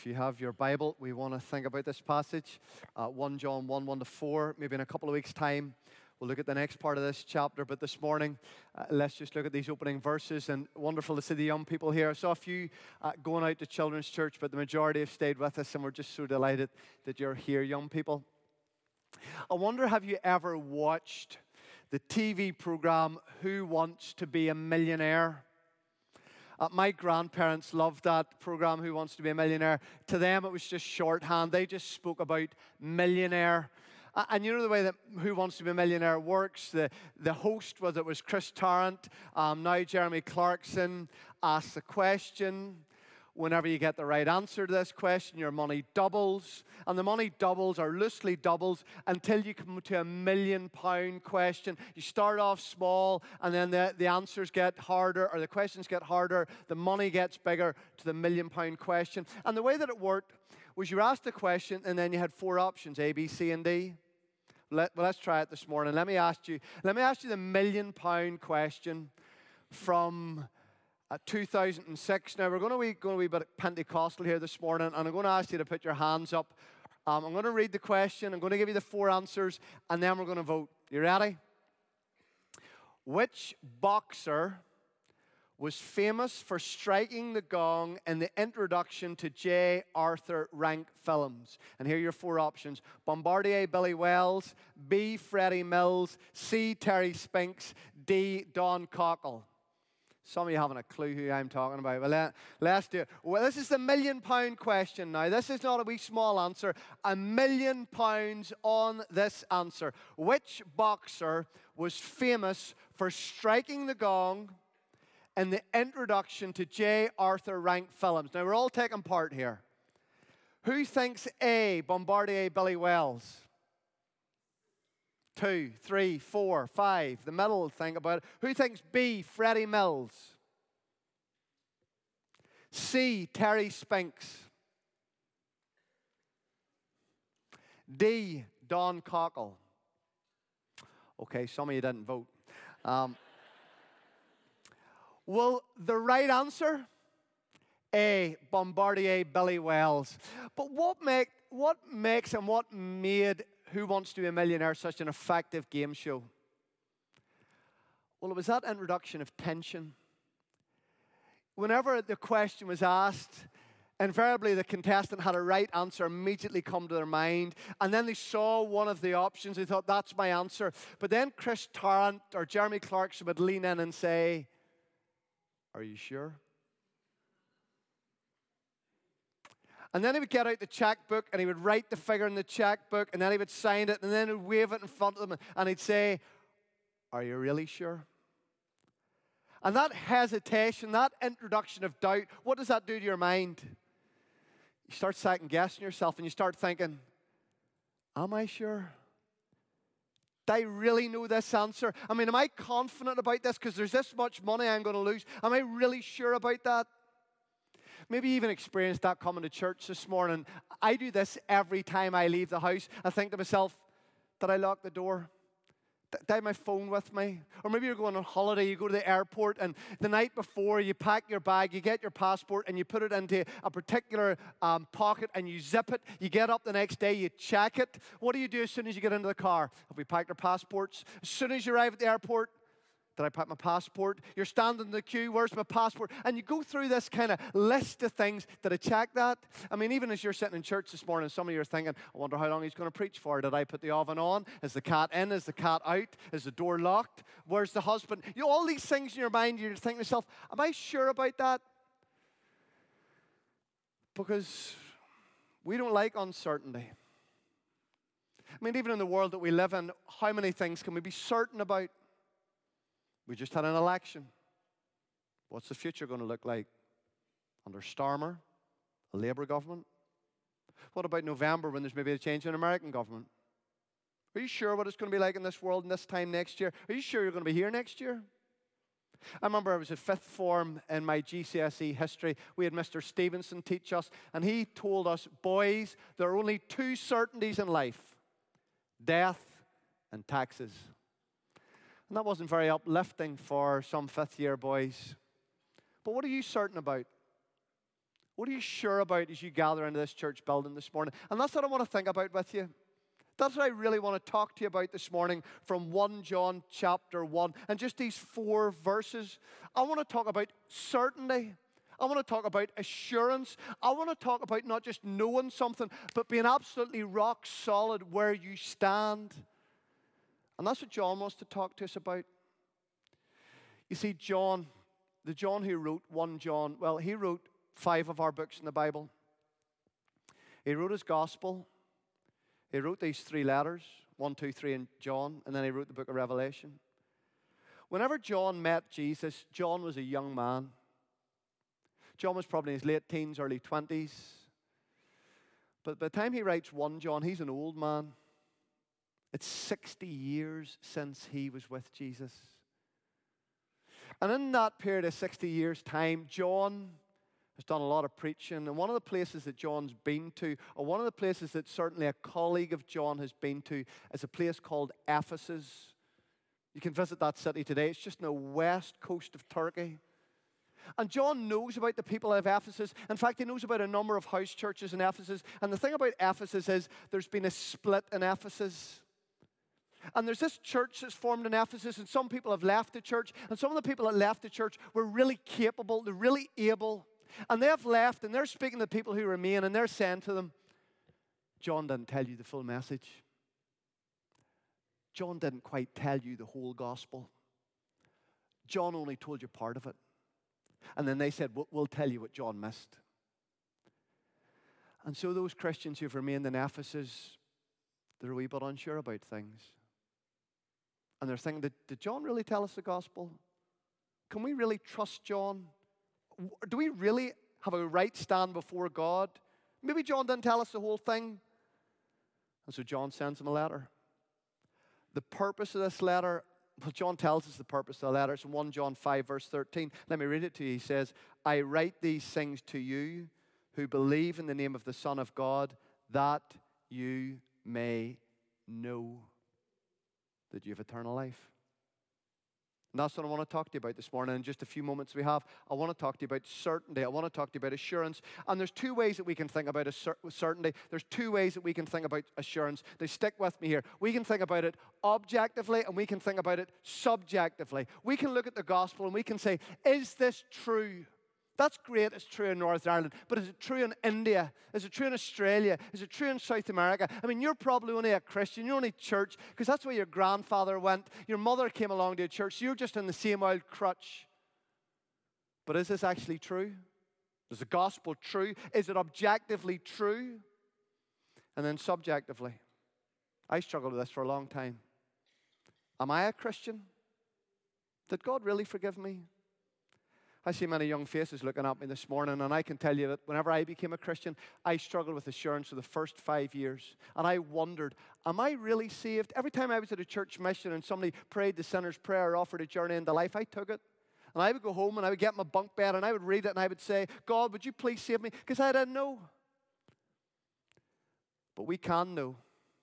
If you have your Bible, we want to think about this passage, 1 John 1, 1 to 4. Maybe in a couple of weeks' time, we'll look at the next part of this chapter. But this morning, let's just look at these opening verses. And wonderful to see the young people here. I saw a few going out to Children's Church, but the majority have stayed with us. And we're just so delighted that you're here, young people. I wonder, have you ever watched the TV program, Who Wants to Be a Millionaire? My grandparents loved that program, Who Wants to Be a Millionaire. To them, it was just shorthand. They just spoke about millionaire. And you know the way that Who Wants to Be a Millionaire works? The host, whether it was Chris Tarrant, now Jeremy Clarkson, asks a question. Whenever you get the right answer to this question, your money doubles. And the money doubles or loosely doubles until you come to a £1 million question. You start off small, and then the answers get harder, or the questions get harder. The money gets bigger to the £1 million question. And the way that it worked was you were asked a question, and then you had 4 options, A, B, C, and D. Let's try it this morning. Let me ask you the £1 million question from 2006. Now, we're going to be a bit Pentecostal here this morning, and I'm going to ask you to put your hands up. I'm going to read the question. I'm going to give you the 4 answers, and then we're going to vote. You ready? Which boxer was famous for striking the gong in the introduction to J. Arthur Rank films? And here are your 4 options. Bombardier Billy Wells, B. Freddie Mills, C. Terry Spinks, D. Don Cockle. Some of you haven't a clue who I'm talking about. Well, let's do it. Well, this is the £1 million question now. This is not a wee small answer. £1 million on this answer. Which boxer was famous for striking the gong in the introduction to J. Arthur Rank films? Now, we're all taking part here. Who thinks A, Bombardier Billy Wells? 2, 3, 4, 5. The middle, think about it. Who thinks B, Freddie Mills? C, Terry Spinks? D, Don Cockle? Okay, some of you didn't vote. Well, the right answer, A, Bombardier Billy Wells. But what makes and what made Who Wants to Be a Millionaire such an effective game show? Well, it was that introduction of tension. Whenever the question was asked, invariably the contestant had a right answer immediately come to their mind, and then they saw one of the options. They thought, that's my answer. But then Chris Tarrant or Jeremy Clarkson would lean in and say, are you sure? And then he would get out the checkbook, and he would write the figure in the checkbook, and then he would sign it, and then he would wave it in front of them, and he'd say, are you really sure? And that hesitation, that introduction of doubt, what does that do to your mind? You start second-guessing yourself, and you start thinking, am I sure? Do I really know this answer? I mean, am I confident about this because there's this much money I'm going to lose? Am I really sure about that? Maybe you even experienced that coming to church this morning. I do this every time I leave the house. I think to myself, did I lock the door? Did I have my phone with me? Or maybe you're going on holiday, you go to the airport, and the night before you pack your bag, you get your passport, and you put it into a particular pocket, and you zip it. You get up the next day, you check it. What do you do as soon as you get into the car? Have we packed our passports? As soon as you arrive at the airport, did I pack my passport? You're standing in the queue, where's my passport? And you go through this kind of list of things. Did I check that? I mean, even as you're sitting in church this morning, some of you are thinking, I wonder how long he's going to preach for. Did I put the oven on? Is the cat in? Is the cat out? Is the door locked? Where's the husband? You know, all these things in your mind, you're thinking to yourself, am I sure about that? Because we don't like uncertainty. I mean, even in the world that we live in, how many things can we be certain about? We just had an election. What's the future going to look like? Under Starmer, a Labour government? What about November when there's maybe a change in an American government? Are you sure what it's going to be like in this world in this time next year? Are you sure you're going to be here next year? I remember I was at 5th form in my GCSE history. We had Mr. Stevenson teach us, and he told us, boys, there are only 2 certainties in life, death and taxes. And that wasn't very uplifting for some 5th year boys. But what are you certain about? What are you sure about as you gather into this church building this morning? And that's what I want to think about with you. That's what I really want to talk to you about this morning from 1 John chapter 1. And just these 4 verses, I want to talk about certainty. I want to talk about assurance. I want to talk about not just knowing something, but being absolutely rock solid where you stand. And that's what John wants to talk to us about. You see, John, the John who wrote 1 John, well, he wrote 5 of our books in the Bible. He wrote his gospel. He wrote these 3 letters, 1, 2, 3 in John, and then he wrote the book of Revelation. Whenever John met Jesus, John was a young man. John was probably in his late teens, early 20s. But by the time he writes 1 John, he's an old man. It's 60 years since he was with Jesus. And in that period of 60 years' time, John has done a lot of preaching. And one of the places that John's been to, or one of the places that certainly a colleague of John has been to, is a place called Ephesus. You can visit that city today. It's just on the west coast of Turkey. And John knows about the people of Ephesus. In fact, he knows about a number of house churches in Ephesus. And the thing about Ephesus is there's been a split in Ephesus. And there's this church that's formed in Ephesus, and some people have left the church. And some of the people that left the church were really capable, they're really able. And they have left, and they're speaking to the people who remain, and they're saying to them, John didn't tell you the full message. John didn't quite tell you the whole gospel. John only told you part of it. And then they said, we'll tell you what John missed. And so those Christians who've remained in Ephesus, they're a wee bit unsure about things. And they're thinking, did John really tell us the gospel? Can we really trust John? Do we really have a right stand before God? Maybe John didn't tell us the whole thing. And so John sends him a letter. The purpose of this letter, well, John tells us the purpose of the letter. It's in 1 John 5, verse 13. Let me read it to you. He says, I write these things to you who believe in the name of the Son of God, that you may know that you have eternal life. And that's what I want to talk to you about this morning. In just a few moments we have, I want to talk to you about certainty. I want to talk to you about assurance. And there's 2 ways that we can think about certainty. There's 2 ways that we can think about assurance. Now stick with me here. We can think about it objectively and we can think about it subjectively. We can look at the gospel and we can say, is this true? That's great, it's true in Northern Ireland, but is it true in India? Is it true in Australia? Is it true in South America? I mean, you're probably only a Christian, you're only church, because that's where your grandfather went. Your mother came along to a church, so you're just in the same old crutch. But is this actually true? Is the gospel true? Is it objectively true? And then subjectively. I struggled with this for a long time. Am I a Christian? Did God really forgive me? I see many young faces looking at me this morning, and I can tell you that whenever I became a Christian, I struggled with assurance for the first 5 years. And I wondered, am I really saved? Every time I was at a church mission and somebody prayed the sinner's prayer or offered a journey into life, I took it. And I would go home and I would get my bunk bed and I would read it and I would say, God, would you please save me? Because I didn't know. But we can know.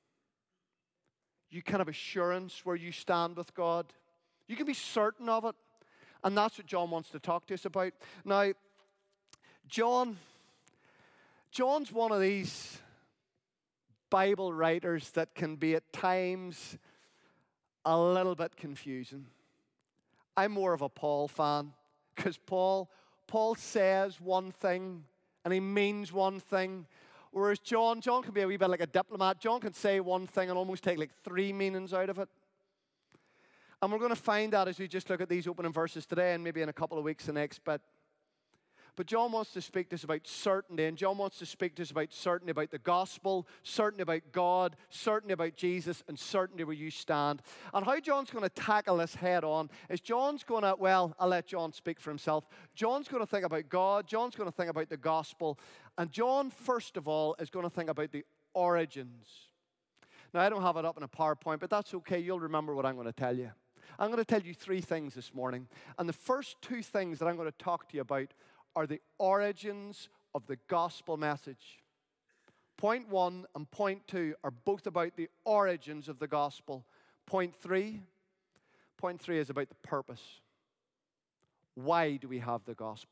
You can have assurance where you stand with God. You can be certain of it. And that's what John wants to talk to us about. Now, John's one of these Bible writers that can be at times a little bit confusing. I'm more of a Paul fan because Paul says one thing and he means one thing. Whereas John can be a wee bit like a diplomat. John can say one thing and almost take like 3 meanings out of it. And we're going to find that as we just look at these opening verses today and maybe in a couple of weeks the next bit. But John wants to speak to us about certainty, and John wants to speak to us about certainty about the gospel, certainty about God, certainty about Jesus, and certainty where you stand. And how John's going to tackle this head on is John's going to, well, I'll let John speak for himself. John's going to think about God, John's going to think about the gospel, and John, first of all, is going to think about the origins. Now, I don't have it up in a PowerPoint, but that's okay. You'll remember what I'm going to tell you. I'm going to tell you 3 things this morning. And the first 2 things that I'm going to talk to you about are the origins of the gospel message. Point 1 and point 2 are both about the origins of the gospel. Point 3 is about the purpose. Why do we have the gospel?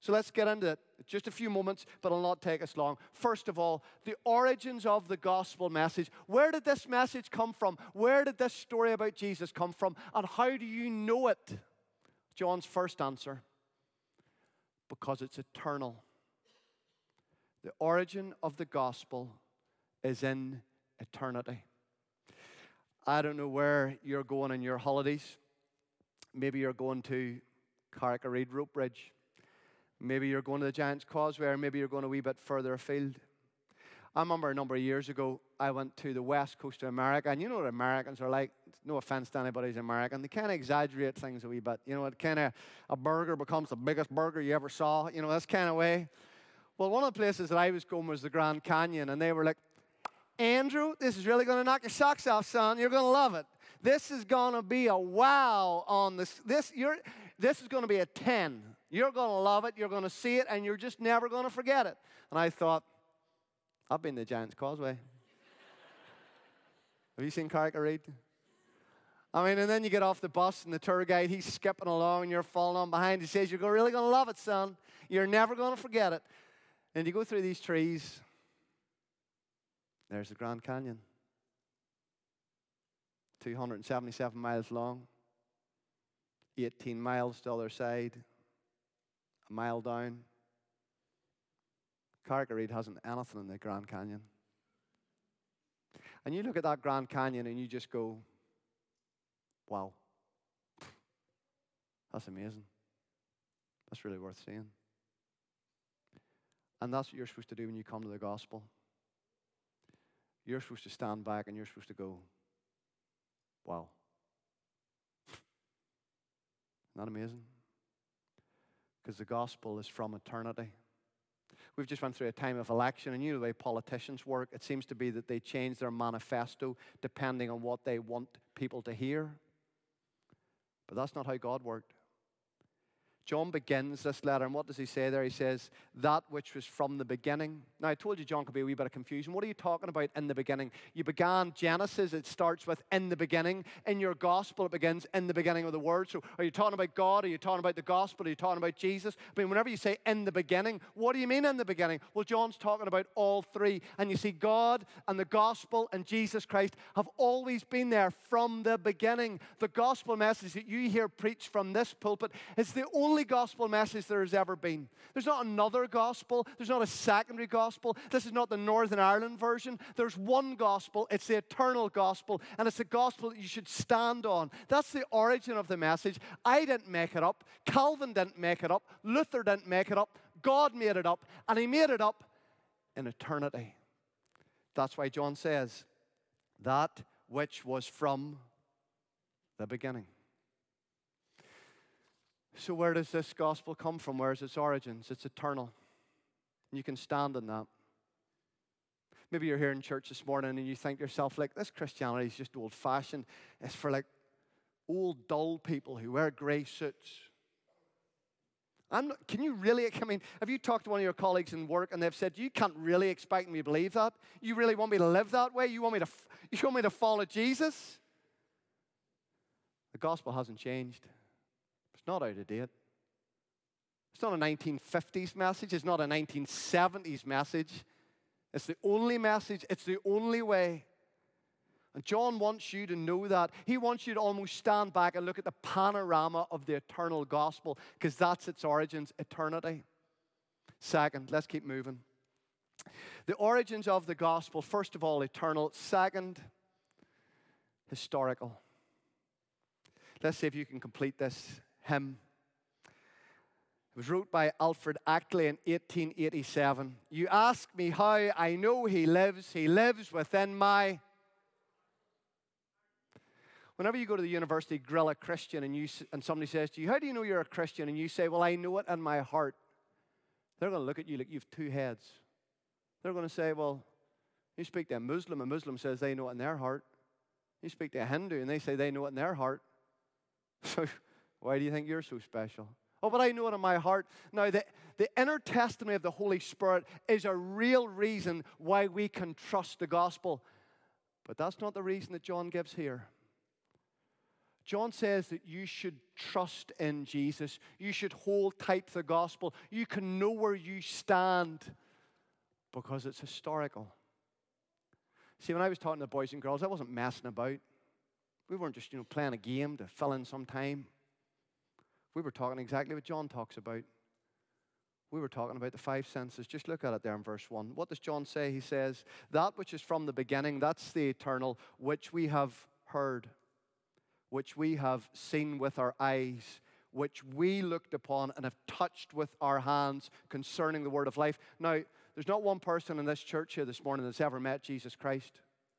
So let's get into it. Just a few moments, but it'll not take us long. First of all, the origins of the gospel message. Where did this message come from? Where did this story about Jesus come from? And how do you know it? John's first answer: because it's eternal. The origin of the gospel is in eternity. I don't know where you're going on your holidays. Maybe you're going to Carrick-a-Reid Rope Bridge. Maybe you're going to the Giant's Causeway, or maybe you're going a wee bit further afield. I remember a number of years ago, I went to the west coast of America, and you know what Americans are like. No offense to anybody who's American. They kind of exaggerate things a wee bit. You know, it kind of, a burger becomes the biggest burger you ever saw. You know, that's kind of way. Well, one of the places that I was going was the Grand Canyon, and they were like, Andrew, this is really going to knock your socks off, son. You're going to love it. This is going to be a wow on this. This is going to be a 10. You're going to love it. You're going to see it, and you're just never going to forget it. And I thought, I've been to the Giant's Causeway. Have you seen Carrick-a-Reid? I mean, and then you get off the bus, and the tour guide, he's skipping along, and you're falling on behind. He says, you're really going to love it, son. You're never going to forget it. And you go through these trees. There's the Grand Canyon. 277 miles long. 18 miles to the other side. A mile down. Carrick-a-Reid hasn't anything in the Grand Canyon. And you look at that Grand Canyon and you just go, wow. That's amazing. That's really worth seeing. And that's what you're supposed to do when you come to the gospel. You're supposed to stand back and you're supposed to go, wow. Isn't that amazing? Because the gospel is from eternity. We've just went through a time of election, and you know the way politicians work. It seems to be that they change their manifesto depending on what they want people to hear. But that's not how God worked. John begins this letter, and what does he say there? He says, that which was from the beginning. Now, I told you John could be a wee bit of confusion. What are you talking about in the beginning? You began Genesis. It starts with in the beginning. In your gospel, it begins in the beginning of the word. So are you talking about God? Are you talking about the gospel? Are you talking about Jesus? I mean, whenever you say in the beginning, what do you mean in the beginning? Well, John's talking about all three. And you see, God and the gospel and Jesus Christ have always been there from the beginning. The gospel message that you hear preached from this pulpit is the only gospel message there has ever been. There's not another gospel. There's not a secondary gospel. This is not the Northern Ireland version. There's one gospel. It's the eternal gospel, and it's the gospel that you should stand on. That's the origin of the message. I didn't make it up. Calvin didn't make it up. Luther didn't make it up. God made it up, and he made it up in eternity. That's why John says, that which was from the beginning. So where does this gospel come from? Where is its origins? It's eternal. And you can stand in that. Maybe you're here in church this morning and you think to yourself, like, this Christianity is just old-fashioned. It's for like old, dull people who wear gray suits. Can you really, I mean, have you talked to one of your colleagues in work and they've said, you can't really expect me to believe that? You really want me to live that way? You want me to follow Jesus? The gospel hasn't changed. It's not out of date. It's not a 1950s message. It's not a 1970s message. It's the only message. It's the only way. And John wants you to know that. He wants you to almost stand back and look at the panorama of the eternal gospel, because that's its origins, eternity. Second, let's keep moving. The origins of the gospel, first of all, eternal. Second, historical. Let's see if you can complete this hymn. It was wrote by Alfred Ackley in 1887. You ask me how I know he lives within my... Whenever you go to the university, grill a Christian, and somebody says to you, how do you know you're a Christian? And you say, well, I know it in my heart. They're going to look at you like you have two heads. They're going to say, well, you speak to a Muslim says they know it in their heart. You speak to a Hindu, and they say they know it in their heart. So why do you think you're so special? Oh, but I know it in my heart. Now, the inner testimony of the Holy Spirit is a real reason why we can trust the gospel. But that's not the reason that John gives here. John says that you should trust in Jesus. You should hold tight to the gospel. You can know where you stand because it's historical. See, when I was talking to boys and girls, I wasn't messing about. We weren't just, playing a game to fill in some time. We were talking exactly what John talks about. We were talking about the five senses. Just look at it there in verse 1. What does John say? He says, that which is from the beginning, that's the eternal, which we have heard, which we have seen with our eyes, which we looked upon and have touched with our hands concerning the word of life. Now, there's not one person in this church here this morning that's ever met Jesus Christ.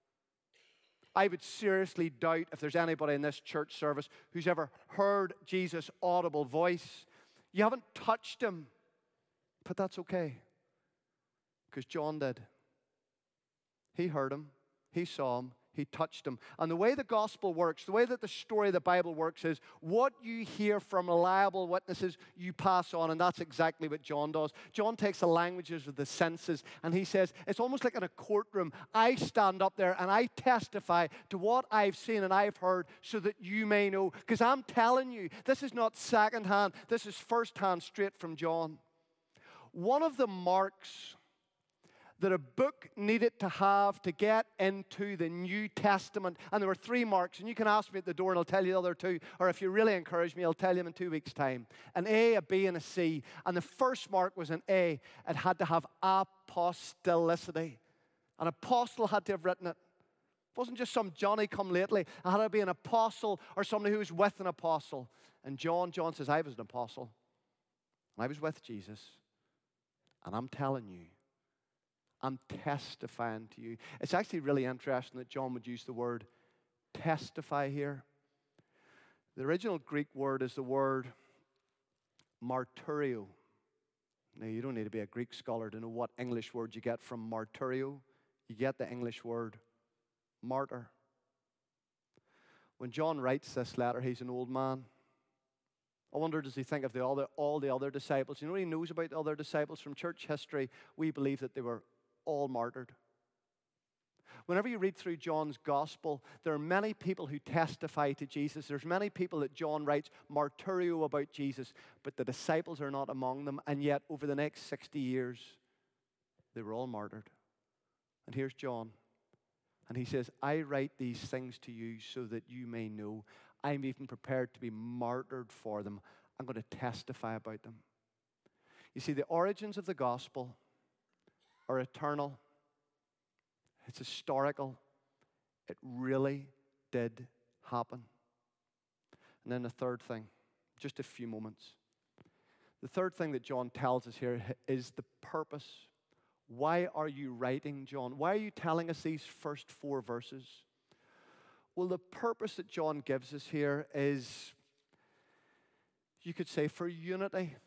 I would seriously doubt if there's anybody in this church service who's ever heard Jesus' audible voice. You haven't touched him, but that's okay, because John did. He heard him, he saw him, he touched him. And the way the gospel works, the way that the story of the Bible works is what you hear from reliable witnesses, you pass on. And that's exactly what John does. John takes the languages of the senses and he says, it's almost like in a courtroom. I stand up there and I testify to what I've seen and I've heard so that you may know. Because I'm telling you, this is not secondhand. This is firsthand, straight from John. One of the marks that a book needed to have to get into the New Testament. And there were 3 marks, and you can ask me at the door and I'll tell you the other 2, or if you really encourage me, I'll tell you them in 2 weeks' time. An A, a B, and a C. And the first mark was an A. It had to have apostolicity. An apostle had to have written it. It wasn't just some Johnny-come-lately. It had to be an apostle or somebody who was with an apostle. And John says, I was an apostle. And I was with Jesus. And I'm telling you, I'm testifying to you. It's actually really interesting that John would use the word testify here. The original Greek word is the word martyrio. Now, you don't need to be a Greek scholar to know what English word you get from martyrio. You get the English word martyr. When John writes this letter, he's an old man. I wonder, does he think of all the other disciples? You know what he knows about the other disciples? From church history, we believe that they were all martyred. Whenever you read through John's gospel, there are many people who testify to Jesus. There's many people that John writes martyrio about Jesus, but the disciples are not among them. And yet, over the next 60 years, they were all martyred. And here's John. And he says, I write these things to you so that you may know. I'm even prepared to be martyred for them. I'm going to testify about them. You see, the origins of the gospel are eternal. It's historical. It really did happen. And then the third thing, just a few moments. The third thing that John tells us here is the purpose. Why are you writing, John? Why are you telling us these first 4 verses? Well, the purpose that John gives us here is, you could say, for unity.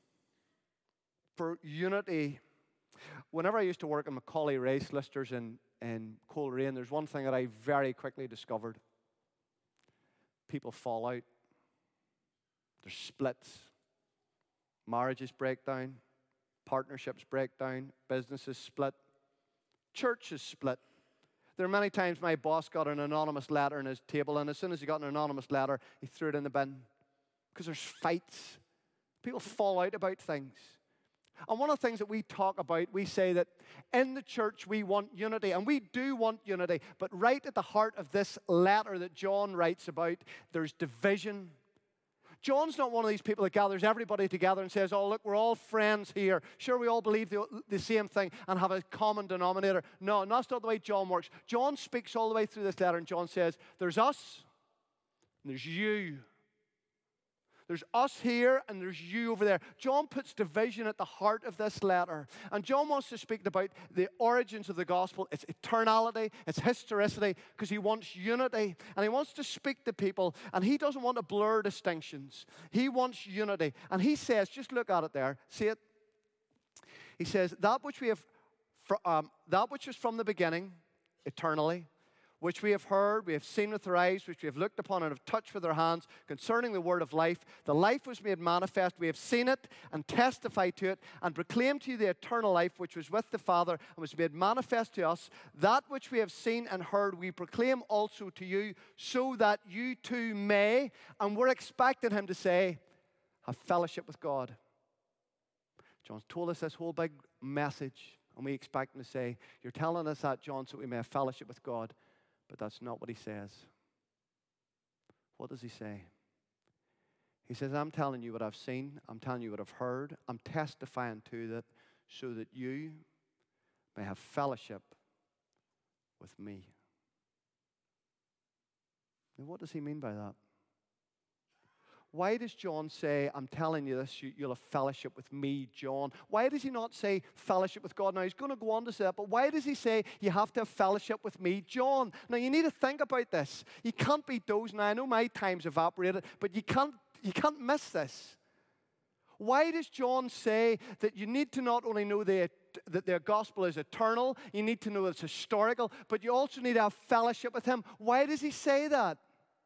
For unity. Whenever I used to work in Macaulay Race Listers in Coleraine, there's one thing that I very quickly discovered. People fall out. There's splits. Marriages break down. Partnerships break down. Businesses split. Churches split. There are many times my boss got an anonymous letter on his table, and as soon as he got an anonymous letter, he threw it in the bin. Because there's fights. People fall out about things. And one of the things that we talk about, we say that in the church we want unity, and we do want unity, but right at the heart of this letter that John writes about, there's division. John's not one of these people that gathers everybody together and says, oh, look, we're all friends here. Sure, we all believe the same thing and have a common denominator. No, that's not the way John works. John speaks all the way through this letter, and John says, there's us, and there's you. There's us here and there's you over there. John puts division at the heart of this letter. And John wants to speak about the origins of the gospel, its eternality, its historicity, because he wants unity. And he wants to speak to people. And he doesn't want to blur distinctions. He wants unity. And he says, just look at it there. See it? He says, that which is from the beginning, eternally, which we have heard, we have seen with our eyes, which we have looked upon and have touched with our hands, concerning the word of life. The life was made manifest. We have seen it and testified to it and proclaimed to you the eternal life which was with the Father and was made manifest to us. That which we have seen and heard we proclaim also to you, so that you too may, and we're expecting him to say, have fellowship with God. John's told us this whole big message, and we expect him to say, you're telling us that, John, so we may have fellowship with God. But that's not what he says. What does he say? He says, I'm telling you what I've seen. I'm telling you what I've heard. I'm testifying to that so that you may have fellowship with me. Now, what does he mean by that? Why does John say, I'm telling you this, you'll have fellowship with me, John? Why does he not say fellowship with God? Now, he's going to go on to say that, but why does he say you have to have fellowship with me, John? Now, you need to think about this. You can't be dozing. Now, I know my time's evaporated, but you can't miss this. Why does John say that you need to not only know that their gospel is eternal, you need to know it's historical, but you also need to have fellowship with him? Why does he say that?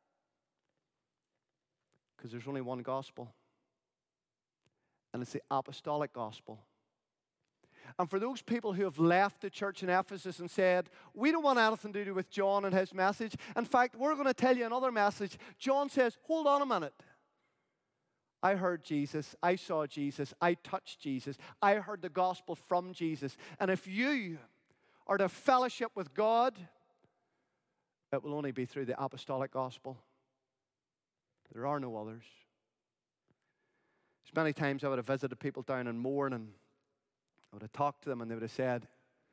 Because there's only one gospel, and it's the apostolic gospel. And for those people who have left the church in Ephesus and said, we don't want anything to do with John and his message. In fact, we're going to tell you another message. John says, hold on a minute. I heard Jesus. I saw Jesus. I touched Jesus. I heard the gospel from Jesus. And if you are to fellowship with God, it will only be through the apostolic gospel. There are no others. There's many times I would have visited people down in Mourne, and I would have talked to them, and they would have said,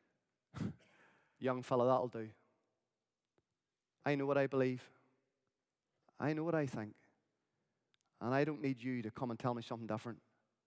young fella, that'll do. I know what I believe. I know what I think. And I don't need you to come and tell me something different.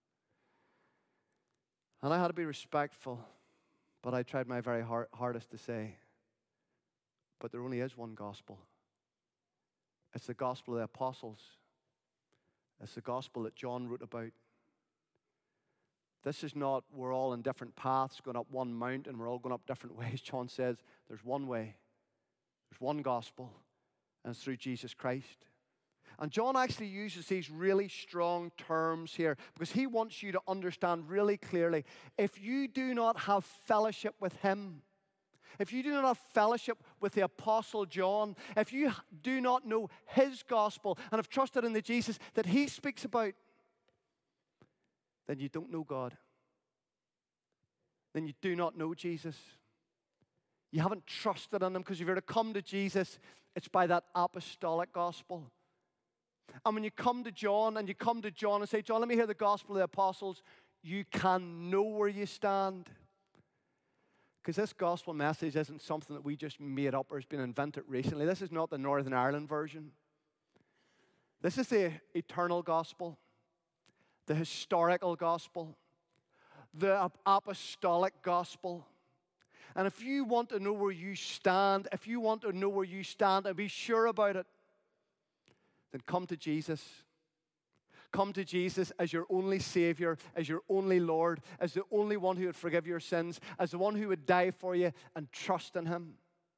And I had to be respectful, but I tried my very hardest to say, but there only is one gospel. It's the gospel of the apostles. It's the gospel that John wrote about. This is not we're all in different paths going up one mountain. We're all going up different ways. John says there's one way. There's one gospel. And it's through Jesus Christ. And John actually uses these really strong terms here because he wants you to understand really clearly, if you do not have fellowship with him, if you do not have fellowship with the Apostle John, if you do not know his gospel and have trusted in the Jesus that he speaks about, then you don't know God. Then you do not know Jesus. You haven't trusted in him, because if you're to come to Jesus, it's by that apostolic gospel. And when you come to John and say, John, let me hear the gospel of the apostles, you can know where you stand. Because this gospel message isn't something that we just made up or has been invented recently. This is not the Northern Ireland version. This is the eternal gospel, the historical gospel, the apostolic gospel. And if you want to know where you stand, and be sure about it, then come to Jesus. Come to Jesus as your only Savior, as your only Lord, as the only one who would forgive your sins, as the one who would die for you, and trust in him.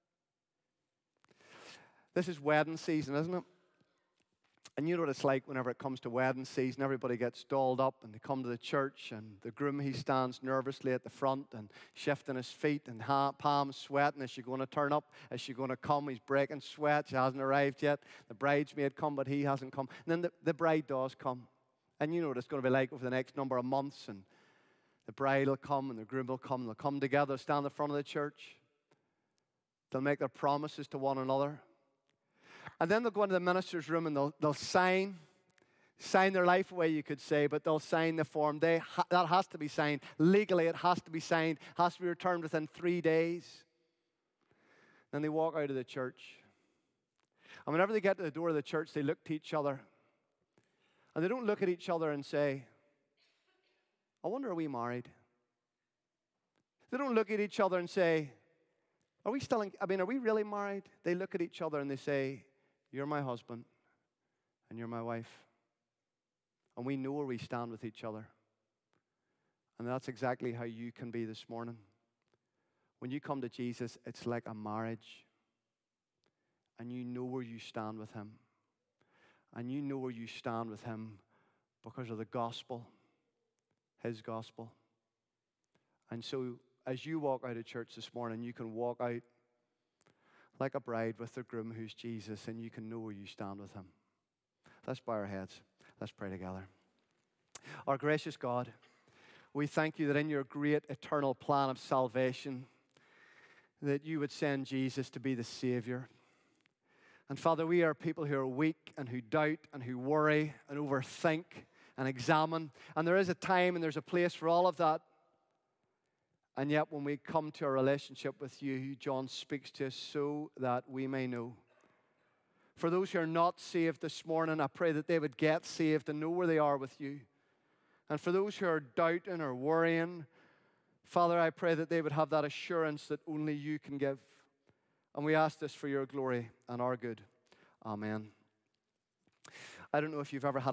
This is wedding season, isn't it? And you know what it's like whenever it comes to wedding season. Everybody gets dolled up and they come to the church, and the groom, he stands nervously at the front and shifting his feet and palms sweating. Is she going to turn up? Is she going to come? He's breaking sweat. She hasn't arrived yet. The bridesmaid come, but he hasn't come. And then the bride does come. And you know what it's going to be like over the next number of months. And the bride will come and the groom will come. They'll come together, stand in the front of the church. They'll make their promises to one another. And then they'll go into the minister's room and they'll sign their life away, you could say, but they'll sign the form. That has to be signed. Legally, it has to be signed. Has to be returned within 3 days. Then they walk out of the church. And whenever they get to the door of the church, they look to each other. And they don't look at each other and say, I wonder, are we married? They don't look at each other and say, are we really married? They look at each other and they say, you're my husband and you're my wife. And we know where we stand with each other. And that's exactly how you can be this morning. When you come to Jesus, it's like a marriage. and you know where you stand with him. And you know where you stand with him because of the gospel, his gospel. And so as you walk out of church this morning, you can walk out like a bride with the groom who's Jesus, and you can know where you stand with him. Let's bow our heads. Let's pray together. Our gracious God, we thank you that in your great eternal plan of salvation, that you would send Jesus to be the Savior. And Father, we are people who are weak and who doubt and who worry and overthink and examine. And there is a time and there's a place for all of that. And yet when we come to a relationship with you, John speaks to us so that we may know. For those who are not saved this morning, I pray that they would get saved and know where they are with you. And for those who are doubting or worrying, Father, I pray that they would have that assurance that only you can give. And we ask this for your glory and our good. Amen. I don't know if you've ever had